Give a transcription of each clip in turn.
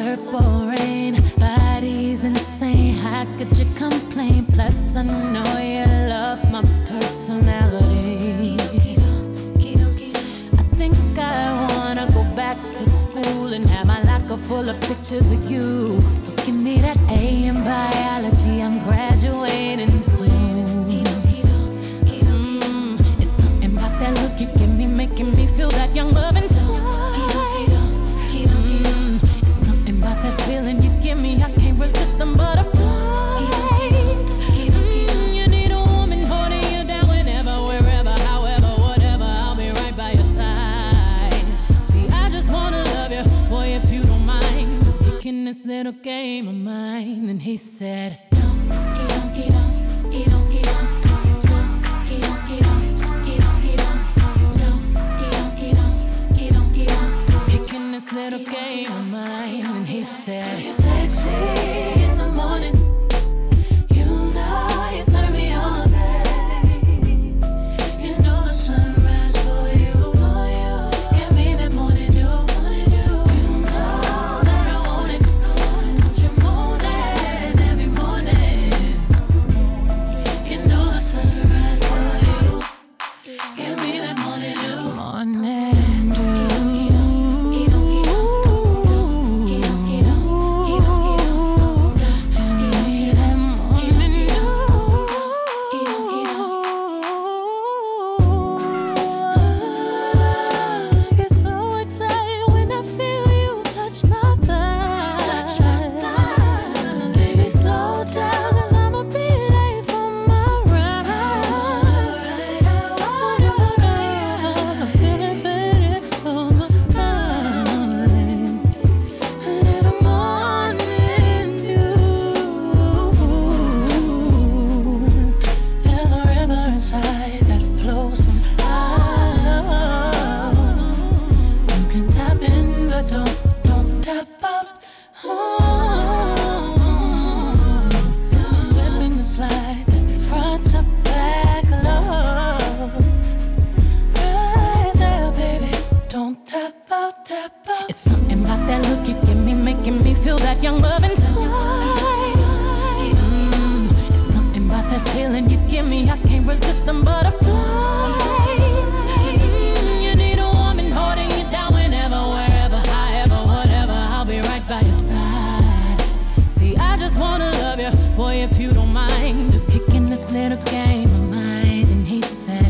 purple rain. Body's insane, how could you complain? Plus I know you love my personality. I think I wanna go back to school and have my locker full of pictures of you. So give me that A in biology, I'm graduating soon. It's something about that look you give me, making me feel that young love inside. It's something about that feeling you give me, I can't resist them butterflies. You need a woman holding you down whenever, wherever, however, whatever. I'll be right by your side. See, I just wanna love you, boy, if you don't mind, just kicking this little game of mine. And he said, kicking this little game of mine. And he said, you're sexy in the morning, you know you turn me on, babe. You know the sunrise for you, give me that morning dew. You know that I want it, I want you morning, every morning. You know the sunrise for you, give me that morning dew. Morning dew. It's something about that look you give me, making me feel that young love inside. It's something about that feeling you give me, I can't resist them butterflies. You need a woman holding you down whenever, wherever, however, whatever. I'll be right by your side. See, I just wanna love you, boy, if you don't mind, just kicking this little game of mine. And he said,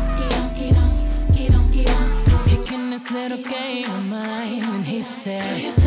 little game of mine. And he said,